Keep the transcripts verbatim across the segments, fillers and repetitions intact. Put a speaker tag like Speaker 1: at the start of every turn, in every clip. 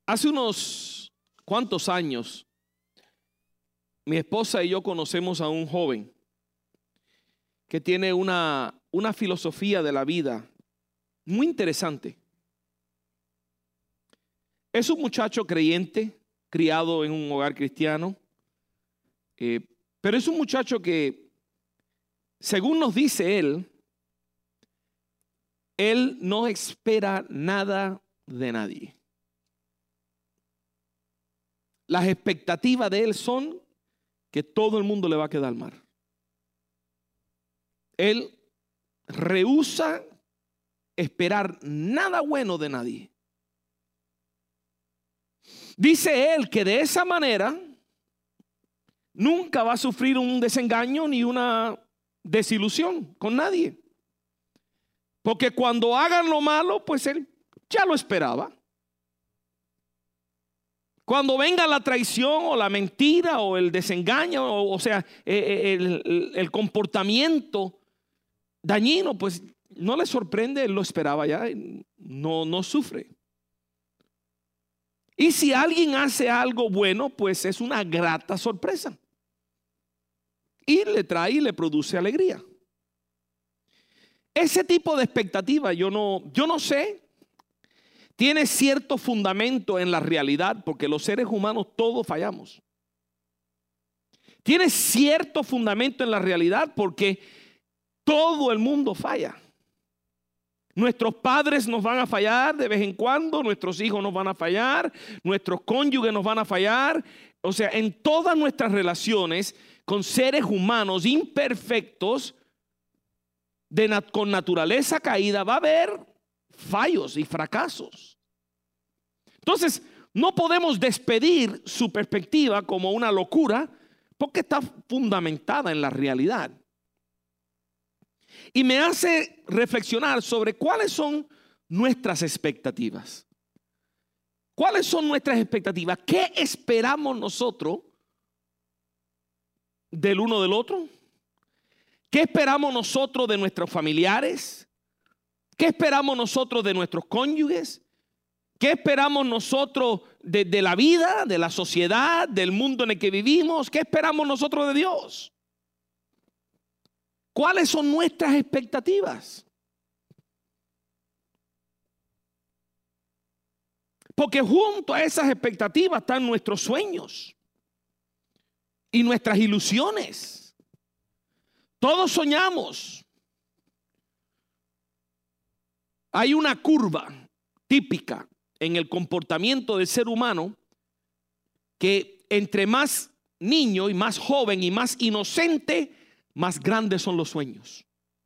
Speaker 1: Hace unos cuantos años, mi esposa y yo conocemos a un joven que tiene una, una filosofía de la vida muy interesante. Es un muchacho creyente, criado en un hogar cristiano, eh, pero es un muchacho que, según nos dice él, él no espera nada de nadie. Las expectativas de él son que todo el mundo le va a quedar mal. Él rehúsa esperar nada bueno de nadie. Dice él que de esa manera nunca va a sufrir un desengaño ni una desilusión con nadie. Porque cuando hagan lo malo, pues él ya lo esperaba. Cuando venga la traición o la mentira o el desengaño, o, o sea, el, el, el comportamiento dañino, pues no le sorprende, él lo esperaba ya, no, no sufre. Y si alguien hace algo bueno, pues es una grata sorpresa. Y le trae y le produce alegría. Ese tipo de expectativa, yo no, yo no sé, tiene cierto fundamento en la realidad, porque los seres humanos todos fallamos. Tiene cierto fundamento en la realidad porque todo el mundo falla. Nuestros padres nos van a fallar de vez en cuando, nuestros hijos nos van a fallar, nuestros cónyuges nos van a fallar. O sea, en todas nuestras relaciones con seres humanos imperfectos, de nat- con naturaleza caída, va a haber fallos y fracasos. Entonces, no podemos despedir su perspectiva como una locura, porque está fundamentada en la realidad. Y me hace reflexionar sobre cuáles son nuestras expectativas. ¿Cuáles son nuestras expectativas? ¿Qué esperamos nosotros del uno del otro? ¿Qué esperamos nosotros de nuestros familiares? ¿Qué esperamos nosotros de nuestros cónyuges? ¿Qué esperamos nosotros de, de la vida, de la sociedad, del mundo en el que vivimos? ¿Qué esperamos nosotros de Dios? ¿Cuáles son nuestras expectativas? Porque junto a esas expectativas están nuestros sueños y nuestras ilusiones. Todos soñamos. Hay una curva típica en el comportamiento del ser humano que entre más niño y más joven y más inocente, más grandes son los sueños.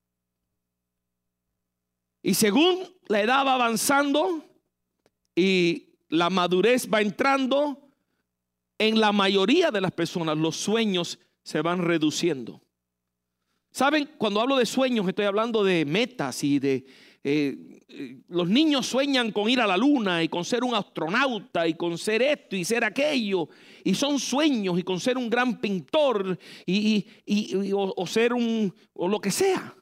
Speaker 1: Y según la edad va avanzando y la madurez va entrando, en la mayoría de las personas los sueños se van reduciendo. ¿Saben? Cuando hablo de sueños estoy hablando de metas y de... Eh, los niños sueñan con ir a la luna y con ser un astronauta y con ser esto y ser aquello, y son sueños, y con ser un gran pintor y, y, y, o, o ser un o lo que sea.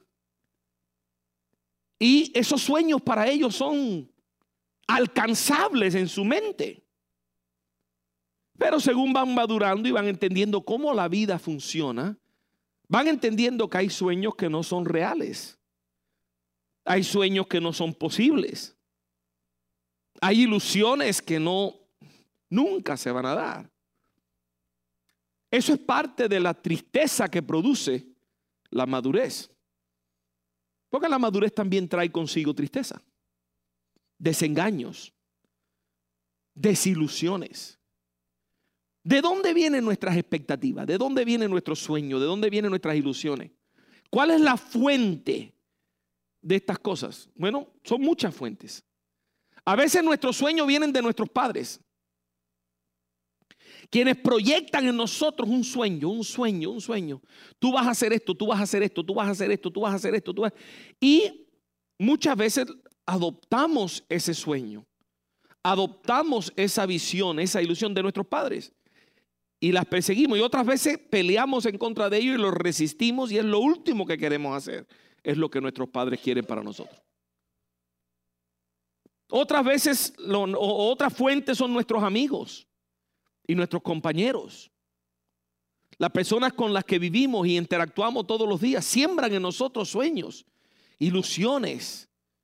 Speaker 1: Y esos sueños para ellos son alcanzables en su mente. Pero según van madurando y van entendiendo cómo la vida funciona, van entendiendo que hay sueños que no son reales. Hay sueños que no son posibles. Hay ilusiones que no, nunca se van a dar. Eso es parte de la tristeza que produce la madurez. Porque la madurez también trae consigo tristeza, desengaños, desilusiones. ¿De dónde vienen nuestras expectativas? ¿De dónde vienen nuestros sueños? ¿De dónde vienen nuestras ilusiones? ¿Cuál es la fuente de estas cosas? Bueno, son muchas fuentes. A veces nuestros sueños vienen de nuestros padres, quienes proyectan en nosotros un sueño, un sueño, un sueño. Tú vas a hacer esto, tú vas a hacer esto, tú vas a hacer esto, tú vas a hacer esto, tú vas... Y muchas veces adoptamos ese sueño, adoptamos esa visión, esa ilusión de nuestros padres y las perseguimos, y otras veces peleamos en contra de ellos y los resistimos, y es lo último que queremos hacer. Es lo que nuestros padres quieren para nosotros. Otras veces, lo, o otras fuentes son nuestros amigos y nuestros compañeros. Las personas con las que vivimos y interactuamos todos los días siembran en nosotros sueños, ilusiones,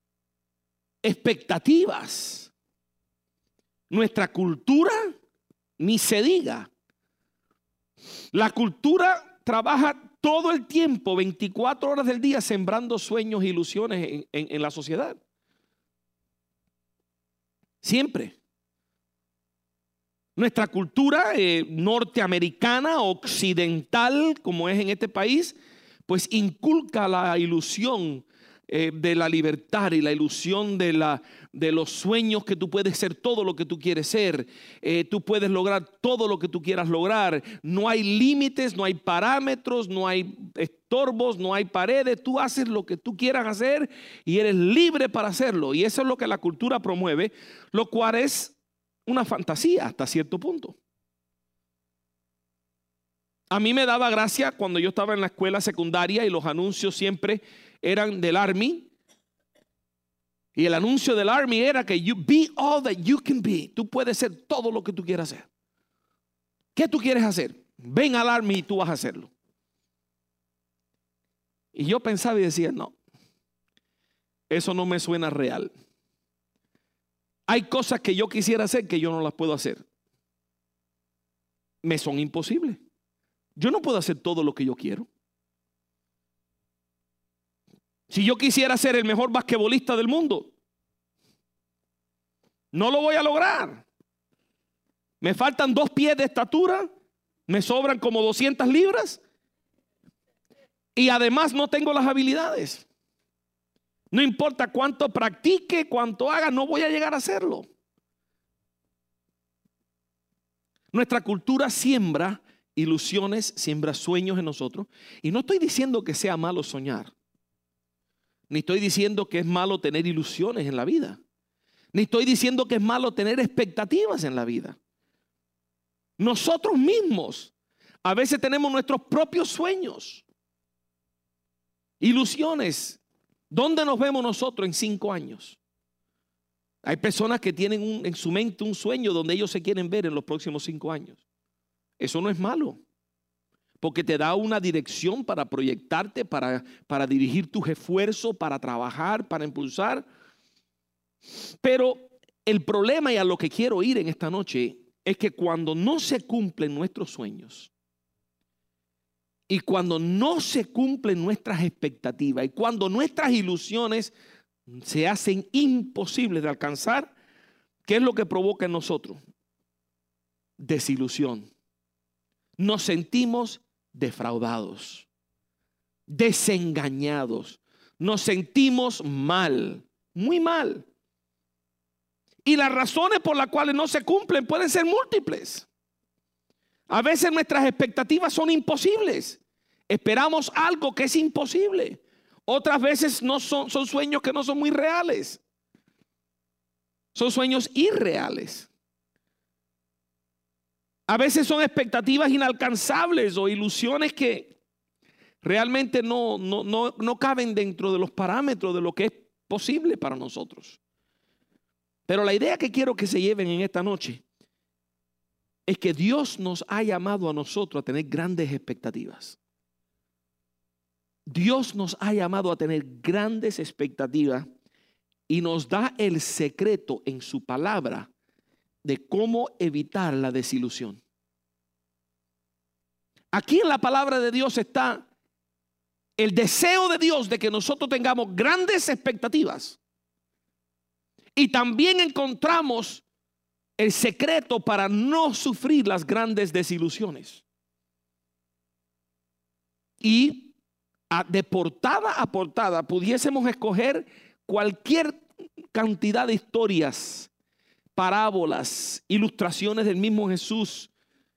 Speaker 1: expectativas. Nuestra cultura, ni se diga. La cultura trabaja todo el tiempo, veinticuatro horas del día, sembrando sueños e ilusiones en, en, en la sociedad. Siempre. Nuestra cultura eh, norteamericana, occidental, como es en este país, pues inculca la ilusión eh, de la libertad y la ilusión de, la, de los sueños, que tú puedes ser todo lo que tú quieres ser. Eh, tú puedes lograr todo lo que tú quieras lograr. No hay límites, no hay parámetros, no hay estorbos, no hay paredes. Tú haces lo que tú quieras hacer y eres libre para hacerlo. Y eso es lo que la cultura promueve, lo cual es una fantasía hasta cierto punto. A mí me daba gracia cuando yo estaba en la escuela secundaria y los anuncios siempre eran del Army. Y el anuncio del Army era que you be all that you can be. Tú puedes ser todo lo que tú quieras hacer. ¿Qué tú quieres hacer? Ven al Army y tú vas a hacerlo. Y yo pensaba y decía, no, eso no me suena real. Hay cosas que yo quisiera hacer que yo no las puedo hacer. Me son imposibles. Yo no puedo hacer todo lo que yo quiero. Si yo quisiera ser el mejor basquetbolista del mundo, no lo voy a lograr. Me faltan dos pies de estatura, me sobran como doscientas libras y además no tengo las habilidades. No importa cuánto practique, cuánto haga, no voy a llegar a hacerlo. Nuestra cultura siembra ilusiones, siembra sueños en nosotros. Y no estoy diciendo que sea malo soñar. Ni estoy diciendo que es malo tener ilusiones en la vida. Ni estoy diciendo que es malo tener expectativas en la vida. Nosotros mismos a veces tenemos nuestros propios sueños, ilusiones. ¿Dónde nos vemos nosotros en cinco años? Hay personas que tienen un, en su mente un sueño donde ellos se quieren ver en los próximos cinco años. Eso no es malo, porque te da una dirección para proyectarte, para, para dirigir tus esfuerzos, para trabajar, para impulsar. Pero el problema, y a lo que quiero ir en esta noche, es que cuando no se cumplen nuestros sueños, y cuando no se cumplen nuestras expectativas, y cuando nuestras ilusiones se hacen imposibles de alcanzar, ¿qué es lo que provoca en nosotros? Desilusión. Nos sentimos defraudados, desengañados, nos sentimos mal, muy mal. Y las razones por las cuales no se cumplen pueden ser múltiples. A veces nuestras expectativas son imposibles. Esperamos algo que es imposible. Otras veces no son, son sueños que no son muy reales. Son sueños irreales. A veces son expectativas inalcanzables o ilusiones que realmente no, no, no, no caben dentro de los parámetros de lo que es posible para nosotros. Pero la idea que quiero que se lleven en esta noche es que Dios nos ha llamado a nosotros a tener grandes expectativas. Dios nos ha llamado a tener grandes expectativas y nos da el secreto en su palabra de cómo evitar la desilusión. Aquí en la palabra de Dios está el deseo de Dios de que nosotros tengamos grandes expectativas. Y también encontramos el secreto para no sufrir las grandes desilusiones. Y de portada a portada pudiésemos escoger cualquier cantidad de historias, parábolas, ilustraciones del mismo Jesús,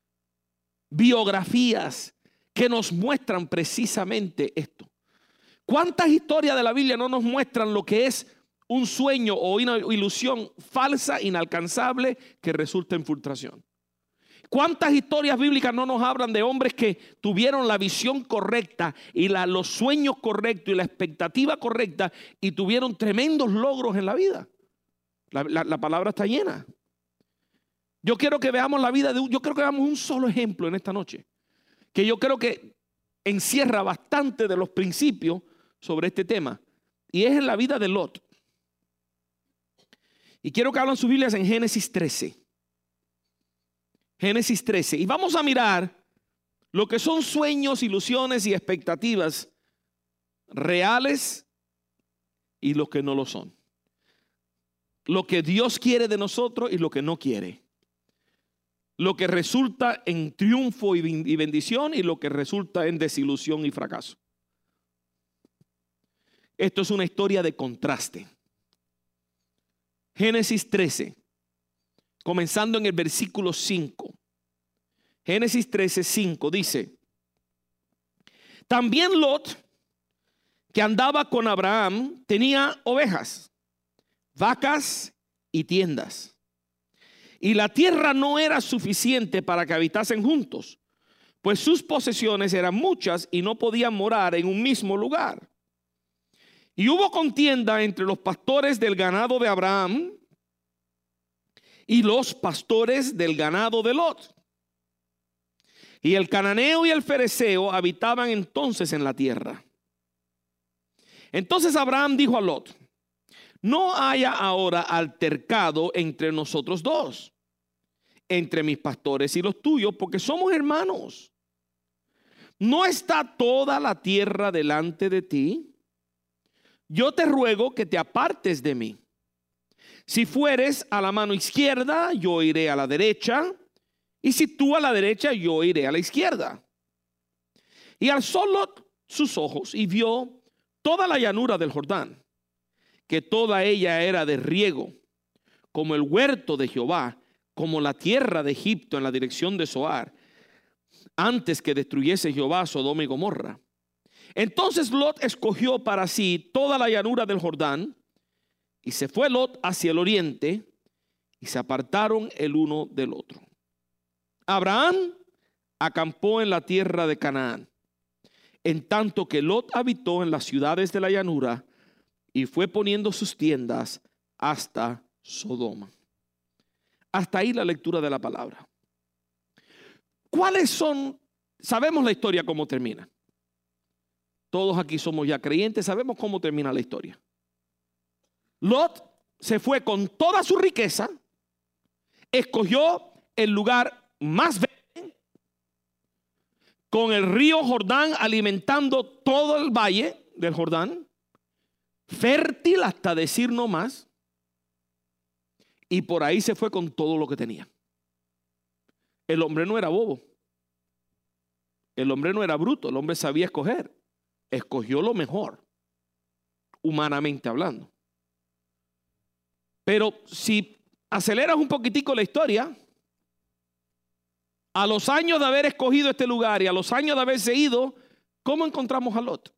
Speaker 1: biografías que nos muestran precisamente esto. ¿Cuántas historias de la Biblia no nos muestran lo que es un sueño o una ilusión falsa, inalcanzable, que resulta en frustración? ¿Cuántas historias bíblicas no nos hablan de hombres que tuvieron la visión correcta y la, los sueños correctos y la expectativa correcta y tuvieron tremendos logros en la vida? La, la, la palabra está llena. Yo quiero que veamos la vida de un, yo creo que veamos un solo ejemplo en esta noche, que yo creo que encierra bastante de los principios sobre este tema, y es en la vida de Lot. Y quiero que hablen sus Biblias en Génesis trece. Génesis trece. Y vamos a mirar lo que son sueños, ilusiones y expectativas reales y lo que no lo son. Lo que Dios quiere de nosotros y lo que no quiere. Lo que resulta en triunfo y bendición y lo que resulta en desilusión y fracaso. Esto es una historia de contraste. Génesis trece, comenzando en el versículo cinco. Génesis trece, cinco dice: también Lot, que andaba con Abraham, tenía ovejas, vacas y tiendas. Y la tierra no era suficiente para que habitasen juntos, pues sus posesiones eran muchas y no podían morar en un mismo lugar. Y hubo contienda entre los pastores del ganado de Abraham y los pastores del ganado de Lot. Y el cananeo y el fereceo habitaban entonces en la tierra. Entonces Abraham dijo a Lot: no haya ahora altercado entre nosotros dos, entre mis pastores y los tuyos, porque somos hermanos. ¿No está toda la tierra delante de ti? Yo te ruego que te apartes de mí. Si fueres a la mano izquierda, yo iré a la derecha, y si tú a la derecha, yo iré a la izquierda. Y alzó Lot sus ojos y vio toda la llanura del Jordán, que toda ella era de riego, como el huerto de Jehová, como la tierra de Egipto en la dirección de Zoar, antes que destruyese Jehová Sodoma y Gomorra. Entonces Lot escogió para sí toda la llanura del Jordán, y se fue Lot hacia el oriente, y se apartaron el uno del otro. Abraham acampó en la tierra de Canaán, en tanto que Lot habitó en las ciudades de la llanura, y fue poniendo sus tiendas hasta Sodoma. Hasta ahí la lectura de la palabra. ¿Cuáles son? Sabemos la historia cómo termina. Todos aquí somos ya creyentes, sabemos cómo termina la historia. Lot se fue con toda su riqueza, escogió el lugar más verde, con el río Jordán alimentando todo el valle del Jordán, fértil hasta decir no más, y por ahí se fue con todo lo que tenía. El hombre no era bobo, el hombre no era bruto, el hombre sabía escoger, escogió lo mejor, humanamente hablando. Pero si aceleras un poquitico la historia, a los años de haber escogido este lugar y a los años de haberse ido, ¿cómo encontramos a Lot?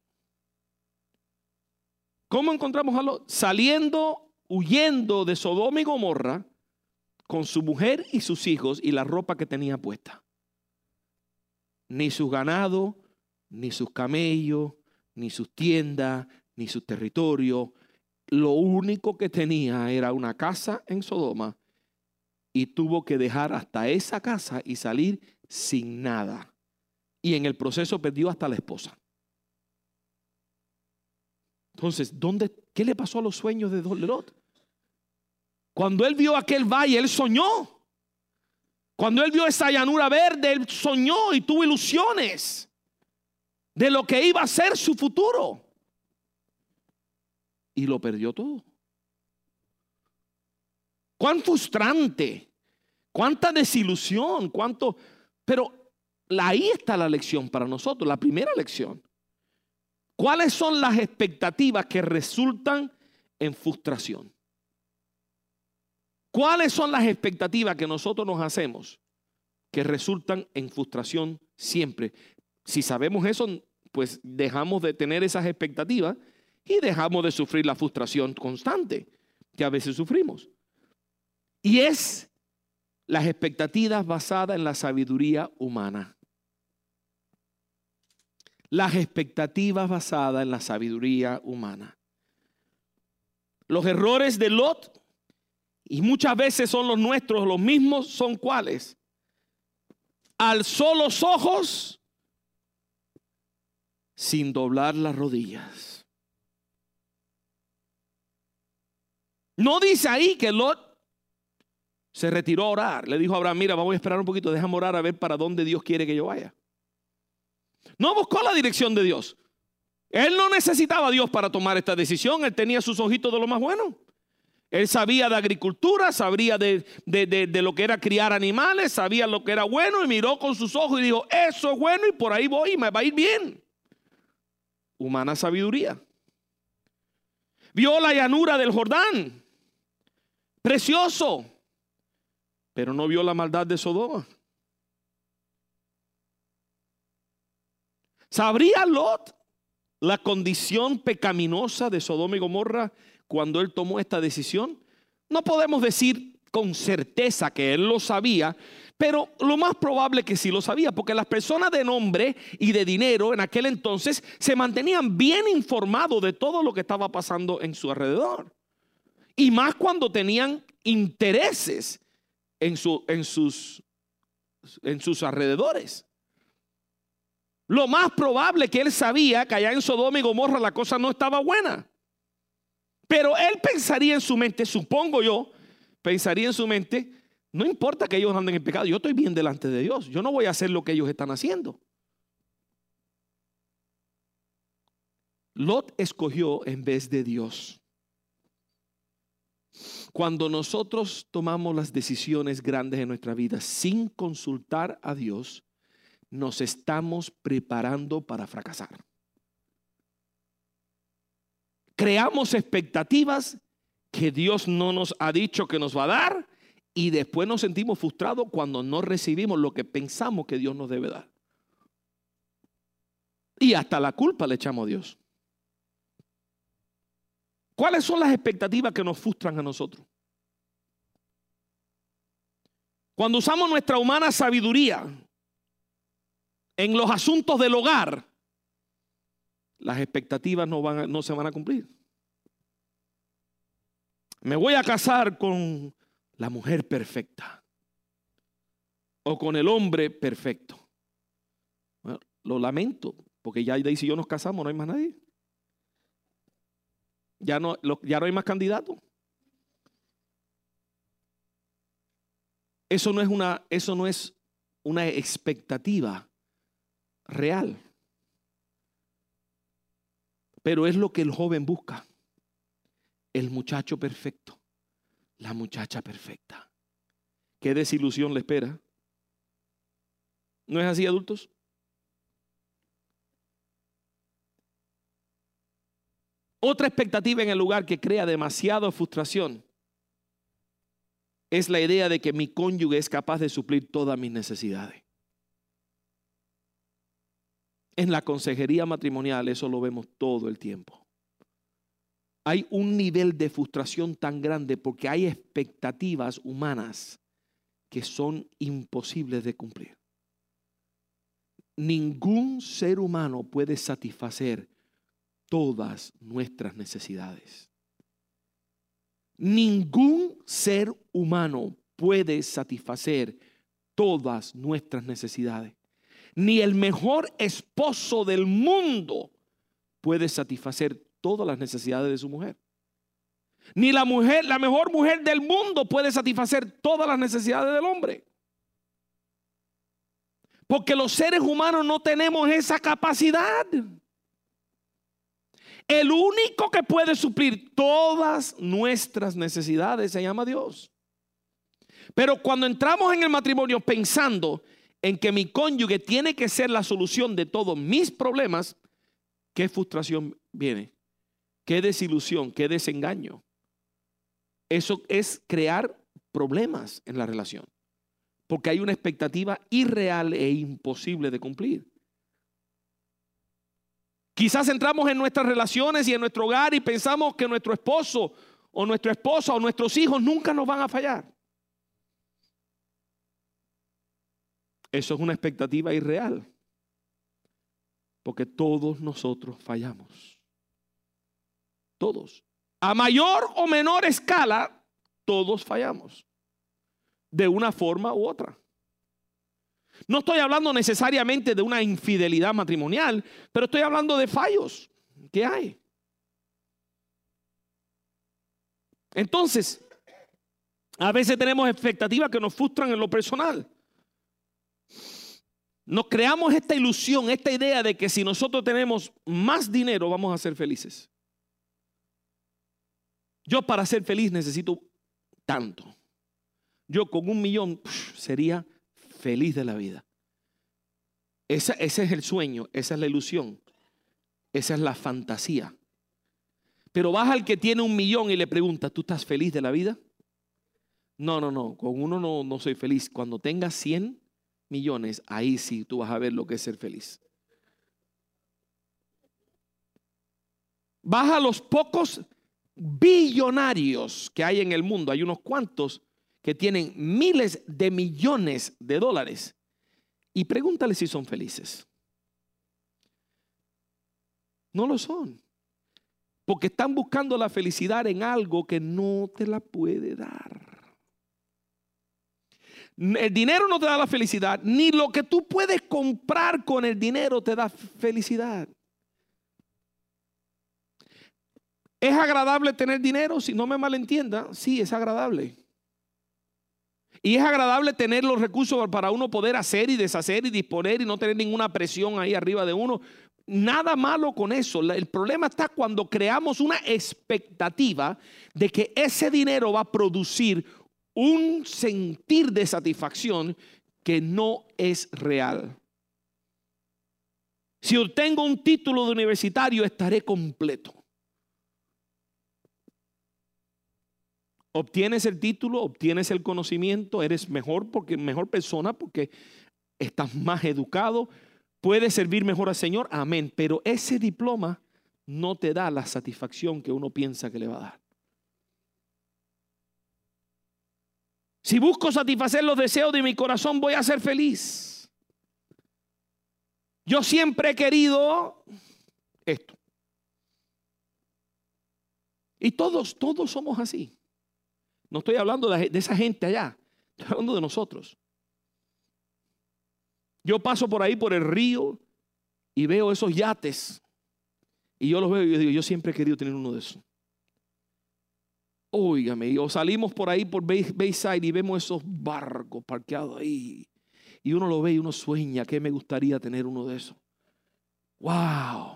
Speaker 1: ¿Cómo encontramos a Lot? Saliendo, huyendo de Sodoma y Gomorra con su mujer y sus hijos y la ropa que tenía puesta. Ni su ganado, ni sus camellos, ni sus tiendas, ni su territorio. Lo único que tenía era una casa en Sodoma y tuvo que dejar hasta esa casa y salir sin nada. Y en el proceso perdió hasta la esposa. Entonces, ¿dónde, qué le pasó a los sueños de Lot? Cuando él vio aquel valle, él soñó. Cuando él vio esa llanura verde, él soñó y tuvo ilusiones de lo que iba a ser su futuro. Y lo perdió todo. Cuán frustrante, cuánta desilusión, cuánto. Pero ahí está la lección para nosotros, la primera lección. ¿Cuáles son las expectativas que resultan en frustración? ¿Cuáles son las expectativas que nosotros nos hacemos que resultan en frustración siempre? Si sabemos eso, pues dejamos de tener esas expectativas y dejamos de sufrir la frustración constante que a veces sufrimos. Y es las expectativas basadas en la sabiduría humana. Las expectativas basadas en la sabiduría humana. Los errores de Lot y muchas veces son los nuestros, los mismos son cuáles. Alzó los ojos sin doblar las rodillas. No dice ahí que Lot se retiró a orar. Le dijo a Abraham, mira, vamos a esperar un poquito, déjame orar a ver para dónde Dios quiere que yo vaya. No buscó la dirección de Dios. Él no necesitaba a Dios para tomar esta decisión. Él tenía sus ojitos de lo más bueno. Él sabía de agricultura, sabía de, de, de, de lo que era criar animales, sabía lo que era bueno y miró con sus ojos y dijo, eso es bueno y por ahí voy y me va a ir bien. Humana sabiduría. Vio la llanura del Jordán, precioso, pero no vio la maldad de Sodoma. ¿Sabría Lot la condición pecaminosa de Sodoma y Gomorra cuando él tomó esta decisión? No podemos decir con certeza que él lo sabía, pero lo más probable que sí lo sabía, porque las personas de nombre y de dinero en aquel entonces se mantenían bien informados de todo lo que estaba pasando en su alrededor. Y más cuando tenían intereses en, su, en, sus, en sus alrededores. Lo más probable que él sabía que allá en Sodoma y Gomorra la cosa no estaba buena. Pero él pensaría en su mente, supongo yo, pensaría en su mente, no importa que ellos anden en pecado, yo estoy bien delante de Dios. Yo no voy a hacer lo que ellos están haciendo. Lot escogió en vez de Dios. Cuando nosotros tomamos las decisiones grandes en nuestra vida sin consultar a Dios, nos estamos preparando para fracasar. Creamos expectativas que Dios no nos ha dicho que nos va a dar y después nos sentimos frustrados cuando no recibimos lo que pensamos que Dios nos debe dar. Y hasta la culpa le echamos a Dios. ¿Cuáles son las expectativas que nos frustran a nosotros? Cuando usamos nuestra humana sabiduría en los asuntos del hogar, las expectativas no, van a, no se van a cumplir. Me voy a casar con la mujer perfecta o con el hombre perfecto. Bueno, lo lamento, porque ya Daisy y yo nos casamos, no hay más nadie. Ya no, lo, ya no hay más candidatos. Eso no es una, eso no es una expectativa real. Pero es lo que el joven busca. El muchacho perfecto. La muchacha perfecta. ¿Qué desilusión le espera? ¿No es así, adultos? Otra expectativa en el lugar que crea demasiada frustración es la idea de que mi cónyuge es capaz de suplir todas mis necesidades. En la consejería matrimonial eso lo vemos todo el tiempo. Hay un nivel de frustración tan grande porque hay expectativas humanas que son imposibles de cumplir. Ningún ser humano puede satisfacer todas nuestras necesidades. Ningún ser humano puede satisfacer todas nuestras necesidades. Ni el mejor esposo del mundo puede satisfacer todas las necesidades de su mujer. Ni la mujer, la mejor mujer del mundo puede satisfacer todas las necesidades del hombre. Porque los seres humanos no tenemos esa capacidad. El único que puede suplir todas nuestras necesidades se llama Dios. Pero cuando entramos en el matrimonio pensando en que mi cónyuge tiene que ser la solución de todos mis problemas, ¿qué frustración viene? ¿Qué desilusión? ¿Qué desengaño? Eso es crear problemas en la relación. Porque hay una expectativa irreal e imposible de cumplir. Quizás entramos en nuestras relaciones y en nuestro hogar y pensamos que nuestro esposo o nuestra esposa o nuestros hijos nunca nos van a fallar. Eso es una expectativa irreal. Porque todos nosotros fallamos. Todos. A mayor o menor escala, Todos fallamos, de una forma u otra. No estoy hablando necesariamente de una infidelidad matrimonial, pero estoy hablando de fallos que hay. Entonces, a veces tenemos expectativas que nos frustran en lo personal. Nos creamos esta ilusión, esta idea de que si nosotros tenemos más dinero vamos a ser felices. Yo para ser feliz necesito tanto. Yo con un millón pff, sería feliz de la vida. Esa, ese es el sueño, esa es la ilusión, esa es la fantasía. Pero vas al que tiene un millón y le preguntas, ¿tú estás feliz de la vida? No, no, no, con uno no, no soy feliz. Cuando tengas cien millones, ahí sí tú vas a ver lo que es ser feliz. Vas a los pocos billonarios que hay en el mundo. Hay unos cuantos que tienen miles de millones de dólares. Y pregúntale si son felices. No lo son. Porque están buscando la felicidad en algo que no te la puede dar. El dinero no te da la felicidad, ni lo que tú puedes comprar con el dinero te da felicidad. ¿Es agradable tener dinero? Si no me malentienda, sí, es agradable. Y es agradable tener los recursos para uno poder hacer y deshacer y disponer y no tener ninguna presión ahí arriba de uno. Nada malo con eso. El problema está cuando creamos una expectativa de que ese dinero va a producir un sentir de satisfacción que no es real. Si obtengo un título de universitario, estaré completo. Obtienes el título, obtienes el conocimiento, eres mejor porque mejor persona porque estás más educado, puedes servir mejor al Señor, amén. Pero ese diploma no te da la satisfacción que uno piensa que le va a dar. Si busco satisfacer los deseos de mi corazón, voy a ser feliz. Yo siempre he querido esto. Y todos, todos somos así. No estoy hablando de, de esa gente allá. Estoy hablando de nosotros. Yo paso por ahí, por el río, y veo esos yates. Y yo los veo y yo digo, yo siempre he querido tener uno de esos. Óigame, o salimos por ahí por Bay, Bayside y vemos esos barcos parqueados ahí. Y uno lo ve y uno sueña que me gustaría tener uno de esos. ¡Wow!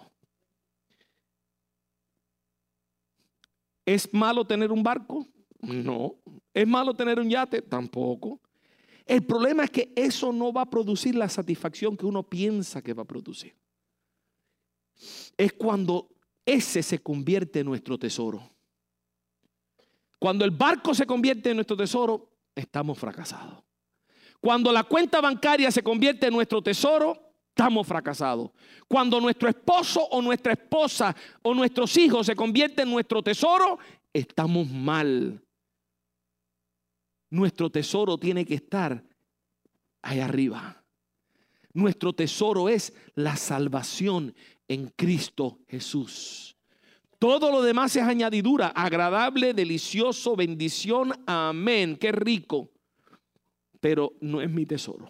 Speaker 1: ¿Es malo tener un barco? No. ¿Es malo tener un yate? Tampoco. El problema es que eso no va a producir la satisfacción que uno piensa que va a producir. Es cuando ese se convierte en nuestro tesoro. Cuando el barco se convierte en nuestro tesoro, estamos fracasados. Cuando la cuenta bancaria se convierte en nuestro tesoro, estamos fracasados. Cuando nuestro esposo o nuestra esposa o nuestros hijos se convierten en nuestro tesoro, estamos mal. Nuestro tesoro tiene que estar ahí arriba. Nuestro tesoro es la salvación en Cristo Jesús. Todo lo demás es añadidura, agradable, delicioso, bendición, amén, qué rico. Pero no es mi tesoro.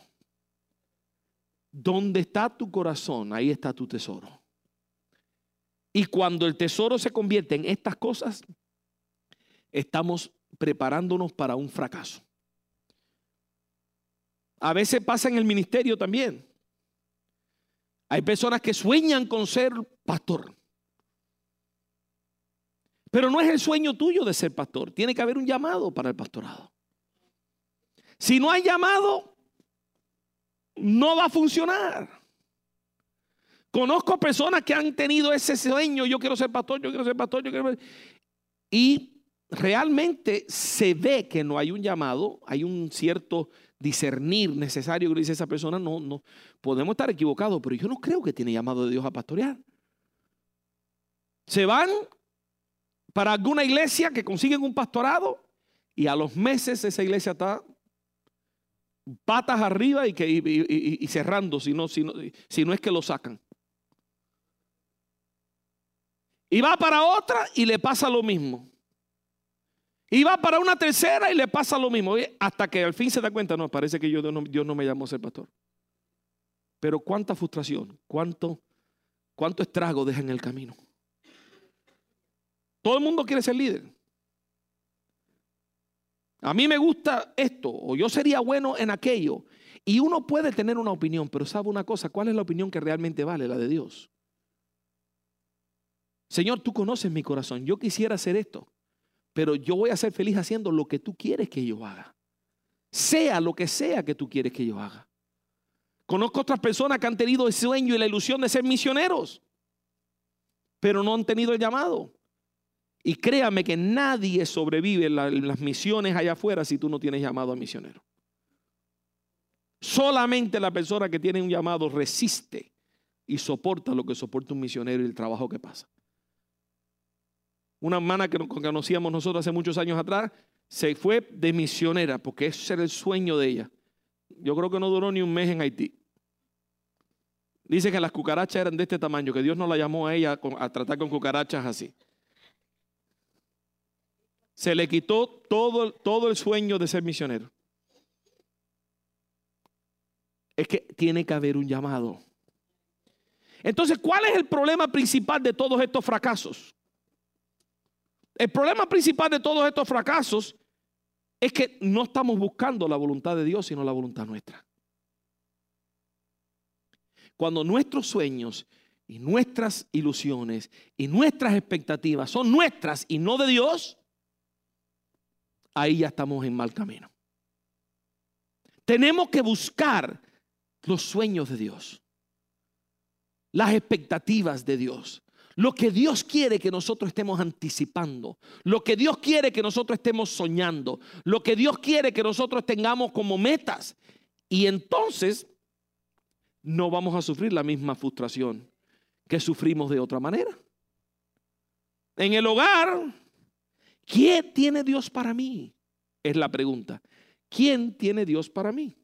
Speaker 1: Donde está tu corazón, ahí está tu tesoro. Y cuando el tesoro se convierte en estas cosas, estamos preparándonos para un fracaso. A veces pasa en el ministerio también. Hay personas que sueñan con ser pastor. Pero no es el sueño tuyo de ser pastor. Tiene que haber un llamado para el pastorado. Si no hay llamado, no va a funcionar. Conozco personas que han tenido ese sueño. Yo quiero ser pastor, yo quiero ser pastor, yo quiero ser... Y realmente se ve que no hay un llamado. Hay un cierto discernir necesario que dice esa persona. No, no. Podemos estar equivocados, pero yo no creo que tiene llamado de Dios a pastorear. Se van para alguna iglesia que consiguen un pastorado y a los meses esa iglesia está patas arriba y, que, y, y, y cerrando si no, si, no, si no es que lo sacan. Y va para otra y le pasa lo mismo. Y va para una tercera y le pasa lo mismo. Hasta que al fin se da cuenta, no, parece que yo, Dios, no, Dios no me llamó a ser pastor. Pero cuánta frustración, cuánto, cuánto estrago deja en el camino. Todo el mundo quiere ser líder. A mí me gusta esto, o yo sería bueno en aquello. Y uno puede tener una opinión, pero sabe una cosa, ¿cuál es la opinión que realmente vale? La de Dios. Señor, tú conoces mi corazón, yo quisiera hacer esto, pero yo voy a ser feliz haciendo lo que tú quieres que yo haga. Sea lo que sea que tú quieres que yo haga. Conozco otras personas que han tenido el sueño y la ilusión de ser misioneros, pero no han tenido el llamado. Y créame que nadie sobrevive en, la, en las misiones allá afuera si tú no tienes llamado a misionero. Solamente la persona que tiene un llamado resiste y soporta lo que soporta un misionero y el trabajo que pasa. Una hermana que conocíamos nosotros hace muchos años atrás se fue de misionera porque ese era el sueño de ella. Yo creo que no duró ni un mes en Haití. Dice que las cucarachas eran de este tamaño, que Dios no la llamó a ella a tratar con cucarachas así. Se le quitó todo, todo el sueño de ser misionero. Es que tiene que haber un llamado. Entonces, ¿cuál es el problema principal de todos estos fracasos? El problema principal de todos estos fracasos es que no estamos buscando la voluntad de Dios, sino la voluntad nuestra. Cuando nuestros sueños y nuestras ilusiones y nuestras expectativas son nuestras y no de Dios, ahí ya estamos en mal camino. Tenemos que buscar los sueños de Dios, las expectativas de Dios, lo que Dios quiere que nosotros estemos anticipando, lo que Dios quiere que nosotros estemos soñando, lo que Dios quiere que nosotros tengamos como metas. Y entonces no vamos a sufrir la misma frustración que sufrimos de otra manera. En el hogar, ¿qué tiene Dios para mí? Es la pregunta. ¿Quién tiene Dios para mí?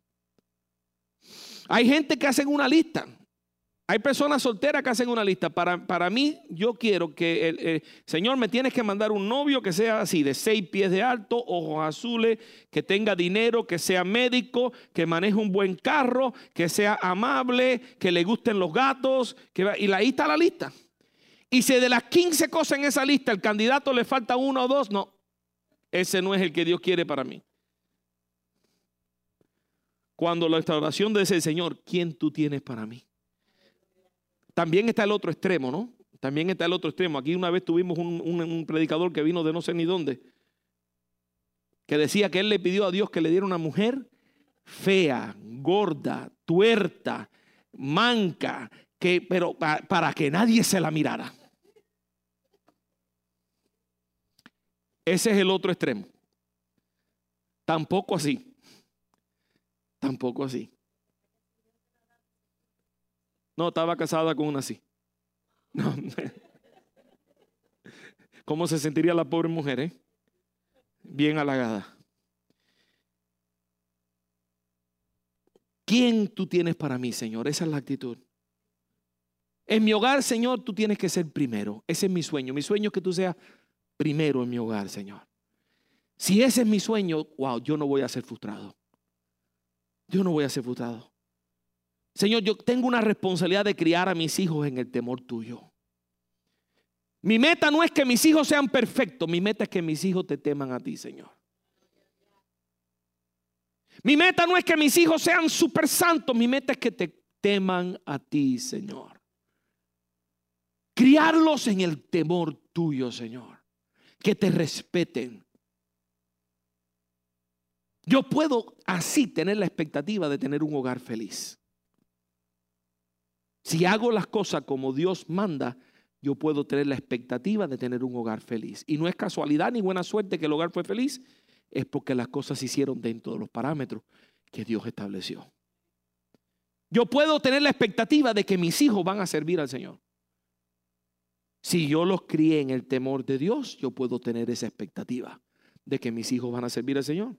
Speaker 1: Hay gente que hacen una lista. Hay personas solteras que hacen una lista. Para, para mí, yo quiero que el, el Señor me tienes que mandar un novio que sea así, de seis pies de alto, ojos azules, que tenga dinero, que sea médico, que maneje un buen carro, que sea amable, que le gusten los gatos. Que, y ahí está la lista. Y si de las quince cosas en esa lista el candidato le falta uno o dos, no. Ese no es el que Dios quiere para mí. Cuando la oración de ese Señor, ¿quién tú tienes para mí? También está el otro extremo, ¿no? También está el otro extremo. Aquí una vez tuvimos un, un, un predicador que vino de no sé ni dónde, que decía que él le pidió a Dios que le diera una mujer fea, gorda, tuerta, manca, que, pero para, para que nadie se la mirara. Ese es el otro extremo. Tampoco así. Tampoco así. No, estaba casada con una así. No. ¿Cómo se sentiría la pobre mujer, eh? Bien halagada. ¿Quién tú tienes para mí, Señor? Esa es la actitud. En mi hogar, Señor, tú tienes que ser primero. Ese es mi sueño. Mi sueño es que tú seas primero en mi hogar, Señor. Si ese es mi sueño, wow, yo no voy a ser frustrado. Yo no voy a ser frustrado. Señor, yo tengo una responsabilidad de criar a mis hijos en el temor tuyo. Mi meta no es que mis hijos sean perfectos. Mi meta es que mis hijos te teman a ti, Señor. Mi meta no es que mis hijos sean súper santos. Mi meta es que te teman a ti, Señor. Criarlos en el temor tuyo, Señor. Que te respeten. Yo puedo así tener la expectativa de tener un hogar feliz. Si hago las cosas como Dios manda, yo puedo tener la expectativa de tener un hogar feliz. Y no es casualidad ni buena suerte que el hogar fue feliz, es porque las cosas se hicieron dentro de los parámetros que Dios estableció. Yo puedo tener la expectativa de que mis hijos van a servir al Señor. Si yo los crié en el temor de Dios, yo puedo tener esa expectativa de que mis hijos van a servir al Señor.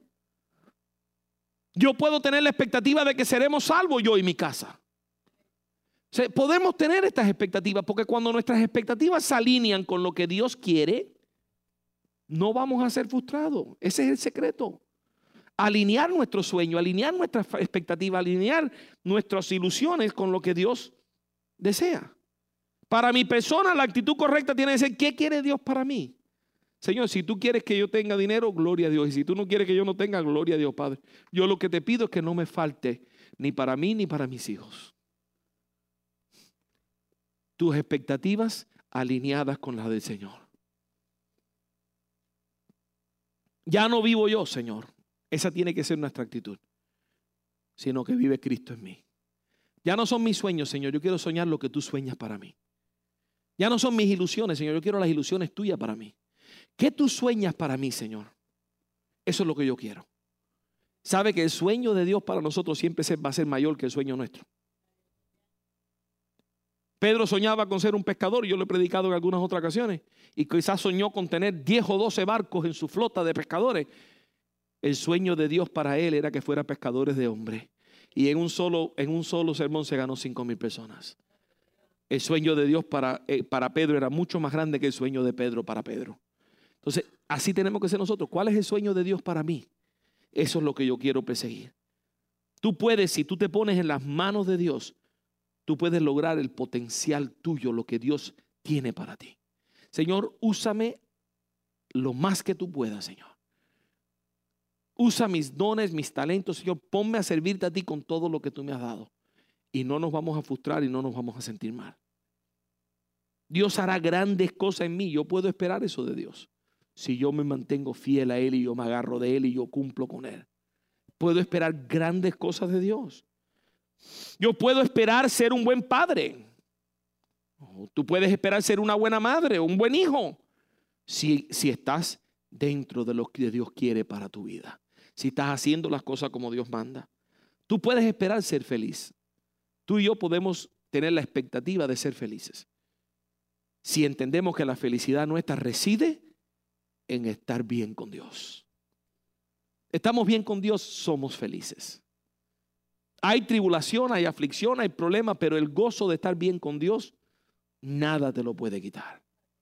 Speaker 1: Yo puedo tener la expectativa de que seremos salvos yo y mi casa. O sea, podemos tener estas expectativas porque cuando nuestras expectativas se alinean con lo que Dios quiere, no vamos a ser frustrados. Ese es el secreto. Alinear nuestro sueño, alinear nuestras expectativas, alinear nuestras ilusiones con lo que Dios desea. Para mi persona, la actitud correcta tiene que ser: ¿qué quiere Dios para mí? Señor, si tú quieres que yo tenga dinero, gloria a Dios. Y si tú no quieres que yo no tenga, gloria a Dios, Padre. Yo lo que te pido es que no me falte ni para mí ni para mis hijos. Tus expectativas alineadas con las del Señor. Ya no vivo yo, Señor. Esa tiene que ser nuestra actitud. Sino que vive Cristo en mí. Ya no son mis sueños, Señor. Yo quiero soñar lo que tú sueñas para mí. Ya no son mis ilusiones, Señor. Yo quiero las ilusiones tuyas para mí. ¿Qué tú sueñas para mí, Señor? Eso es lo que yo quiero. Sabe que el sueño de Dios para nosotros siempre va a ser mayor que el sueño nuestro. Pedro soñaba con ser un pescador, yo lo he predicado en algunas otras ocasiones, y quizás soñó con tener diez o doce barcos en su flota de pescadores. El sueño de Dios para él era que fuera pescadores de hombres. Y en un solo, en un solo sermón se ganó cinco mil personas. El sueño de Dios para, eh, para Pedro era mucho más grande que el sueño de Pedro para Pedro. Entonces, así tenemos que ser nosotros. ¿Cuál es el sueño de Dios para mí? Eso es lo que yo quiero perseguir. Tú puedes, si tú te pones en las manos de Dios, tú puedes lograr el potencial tuyo, lo que Dios tiene para ti. Señor, úsame lo más que tú puedas, Señor. Usa mis dones, mis talentos, Señor. Ponme a servirte a ti con todo lo que tú me has dado. Y no nos vamos a frustrar y no nos vamos a sentir mal. Dios hará grandes cosas en mí. Yo puedo esperar eso de Dios. Si yo me mantengo fiel a Él y yo me agarro de Él y yo cumplo con Él. Puedo esperar grandes cosas de Dios. Yo puedo esperar ser un buen padre. Tú puedes esperar ser una buena madre o un buen hijo. Si, si estás dentro de lo que Dios quiere para tu vida. Si estás haciendo las cosas como Dios manda. Tú puedes esperar ser feliz. Tú y yo podemos tener la expectativa de ser felices. Si entendemos que la felicidad nuestra reside en estar bien con Dios. Estamos bien con Dios, somos felices. Hay tribulación, hay aflicción, hay problema, pero el gozo de estar bien con Dios, nada te lo puede quitar.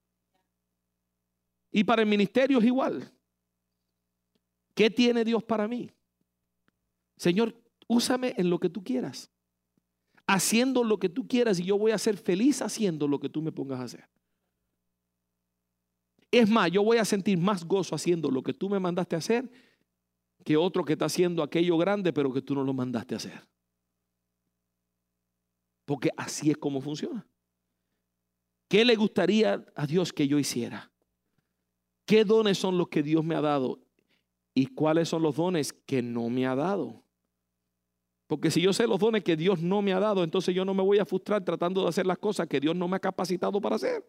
Speaker 1: Y para el ministerio es igual. ¿Qué tiene Dios para mí? Señor, úsame en lo que tú quieras. Haciendo lo que tú quieras y yo voy a ser feliz haciendo lo que tú me pongas a hacer. Es más, yo voy a sentir más gozo haciendo lo que tú me mandaste a hacer que otro que está haciendo aquello grande pero que tú no lo mandaste a hacer. Porque así es como funciona. ¿Qué le gustaría a Dios que yo hiciera? ¿Qué dones son los que Dios me ha dado? ¿Y cuáles son los dones que no me ha dado? Porque si yo sé los dones que Dios no me ha dado, entonces yo no me voy a frustrar tratando de hacer las cosas que Dios no me ha capacitado para hacer.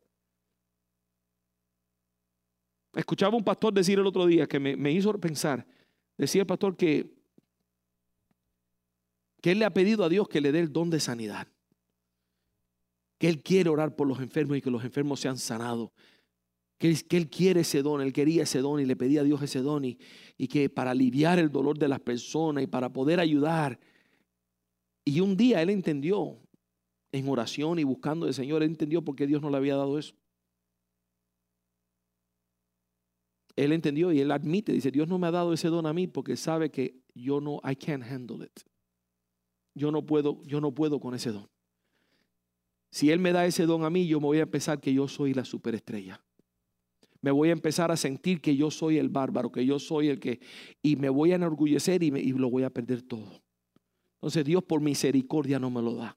Speaker 1: Escuchaba un pastor decir el otro día que me, me hizo pensar. Decía el pastor que, que él le ha pedido a Dios que le dé el don de sanidad. Que él quiere orar por los enfermos y que los enfermos sean sanados. Que él, que él quiere ese don, él quería ese don y le pedía a Dios ese don. Y, y que para aliviar el dolor de las personas y para poder ayudar. Y un día él entendió en oración y buscando al Señor, él entendió por qué Dios no le había dado eso. Él entendió y él admite, dice, Dios no me ha dado ese don a mí porque sabe que yo no, I can't handle it. Yo no puedo, yo no puedo con ese don. Si Él me da ese don a mí, yo me voy a empezar que yo soy la superestrella. Me voy a empezar a sentir que yo soy el bárbaro, que yo soy el que, y me voy a enorgullecer y, me, y lo voy a perder todo. Entonces Dios por misericordia no me lo da.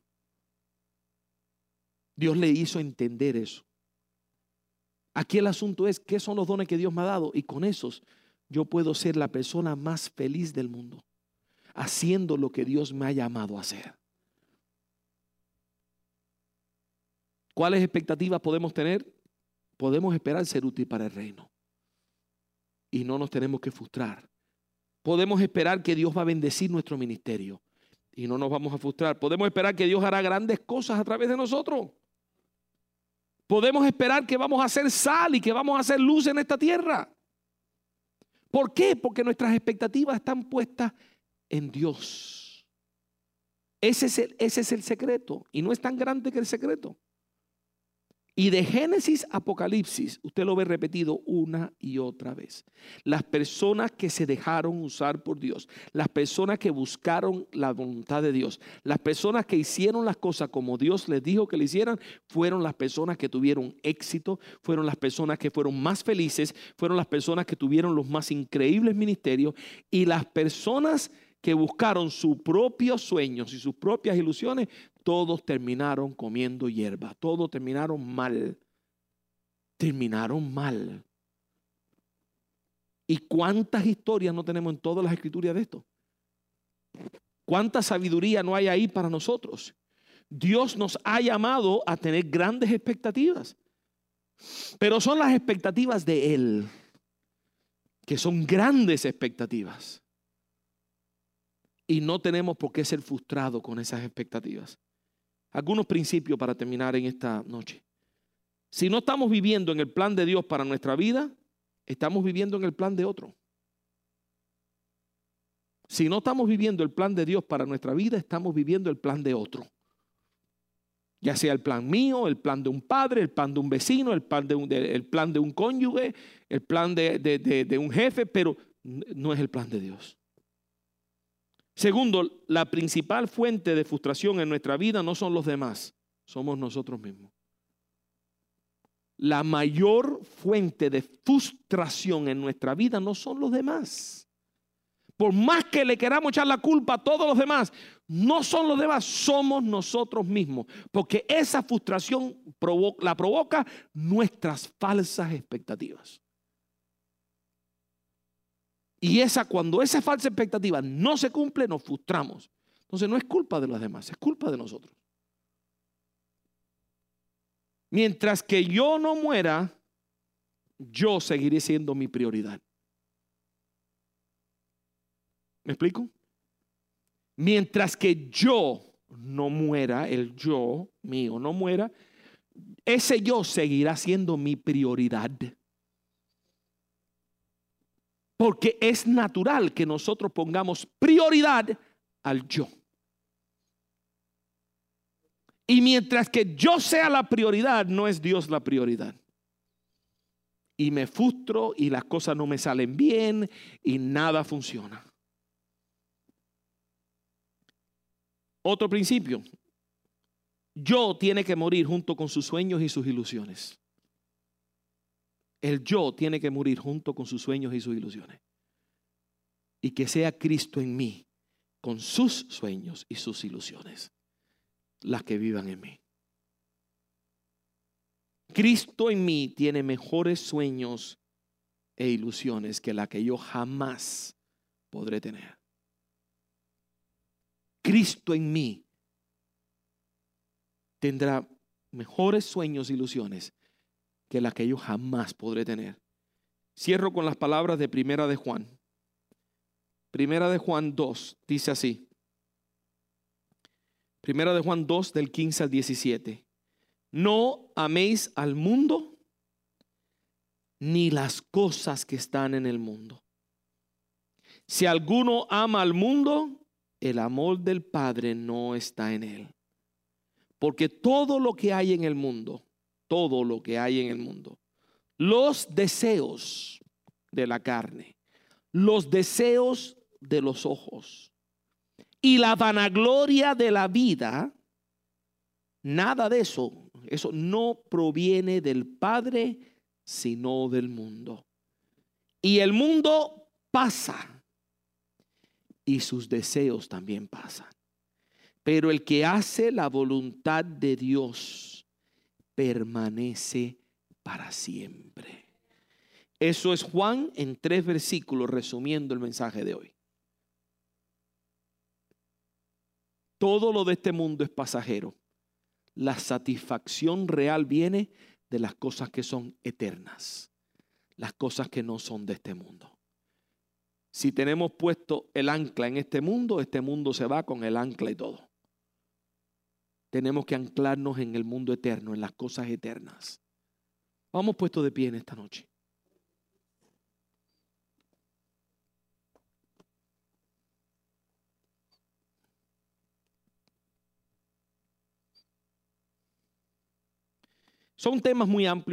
Speaker 1: Dios le hizo entender eso. Aquí el asunto es, ¿qué son los dones que Dios me ha dado? Y con esos yo puedo ser la persona más feliz del mundo, haciendo lo que Dios me ha llamado a hacer. ¿Cuáles expectativas podemos tener? Podemos esperar ser útil para el reino. Y no nos tenemos que frustrar. Podemos esperar que Dios va a bendecir nuestro ministerio. Y no nos vamos a frustrar. Podemos esperar que Dios hará grandes cosas a través de nosotros. Podemos esperar que vamos a hacer sal y que vamos a hacer luz en esta tierra. ¿Por qué? Porque nuestras expectativas están puestas en Dios. Ese es el, ese es el secreto. Y no es tan grande que el secreto. Y de Génesis a Apocalipsis, usted lo ve repetido una y otra vez. Las personas que se dejaron usar por Dios, las personas que buscaron la voluntad de Dios, las personas que hicieron las cosas como Dios les dijo que le hicieran, fueron las personas que tuvieron éxito, fueron las personas que fueron más felices, fueron las personas que tuvieron los más increíbles ministerios, y las personas que buscaron sus propios sueños y sus propias ilusiones, todos terminaron comiendo hierba, todos terminaron mal, terminaron mal. ¿Y cuántas historias no tenemos en todas las escrituras de esto? ¿Cuánta sabiduría no hay ahí para nosotros? Dios nos ha llamado a tener grandes expectativas, pero son las expectativas de Él, que son grandes expectativas. Y no tenemos por qué ser frustrados con esas expectativas. Algunos principios para terminar en esta noche. Si no estamos viviendo en el plan de Dios para nuestra vida, estamos viviendo en el plan de otro. Si no estamos viviendo el plan de Dios para nuestra vida, estamos viviendo el plan de otro. Ya sea el plan mío, el plan de un padre, el plan de un vecino, el plan de un, de, el plan de un cónyuge, el plan de, de, de, de un jefe, pero no es el plan de Dios. Segundo, la principal fuente de frustración en nuestra vida no son los demás, somos nosotros mismos. La mayor fuente de frustración en nuestra vida no son los demás. Por más que le queramos echar la culpa a todos los demás, no son los demás, somos nosotros mismos. Porque esa frustración provo- la provoca nuestras falsas expectativas. Y esa, cuando esa falsa expectativa no se cumple, nos frustramos. Entonces no es culpa de los demás, es culpa de nosotros. Mientras que yo no muera, yo seguiré siendo mi prioridad. ¿Me explico? Mientras que yo no muera, el yo mío no muera, ese yo seguirá siendo mi prioridad. Porque es natural que nosotros pongamos prioridad al yo. Y mientras que yo sea la prioridad, no es Dios la prioridad. Y me frustro y las cosas no me salen bien y nada funciona. Otro principio. Yo tiene que morir junto con sus sueños y sus ilusiones. El yo tiene que morir junto con sus sueños y sus ilusiones. Y que sea Cristo en mí, con sus sueños y sus ilusiones, las que vivan en mí. Cristo en mí tiene mejores sueños e ilusiones que la que yo jamás podré tener. Cristo en mí tendrá mejores sueños e ilusiones que la que yo jamás podré tener. Cierro con las palabras de Primera de Juan. Primera de Juan dos dice así. Primera de Juan dos del quince al diecisiete. No améis al mundo ni las cosas que están en el mundo. Si alguno ama al mundo, el amor del Padre no está en él. Porque todo lo que hay en el mundo, todo lo que hay en el mundo, los deseos de la carne, los deseos de los ojos y la vanagloria de la vida, nada de eso, eso no proviene del Padre, sino del mundo. Y el mundo pasa y sus deseos también pasan. Pero el que hace la voluntad de Dios permanece para siempre. Eso es Juan en tres versículos resumiendo el mensaje de hoy. Todo lo de este mundo es pasajero. La satisfacción real viene de las cosas que son eternas, las cosas que no son de este mundo. Si tenemos puesto el ancla en este mundo, este mundo se va con el ancla y todo. Tenemos que anclarnos en el mundo eterno, en las cosas eternas. Vamos puestos de pie en esta noche. Son temas muy amplios.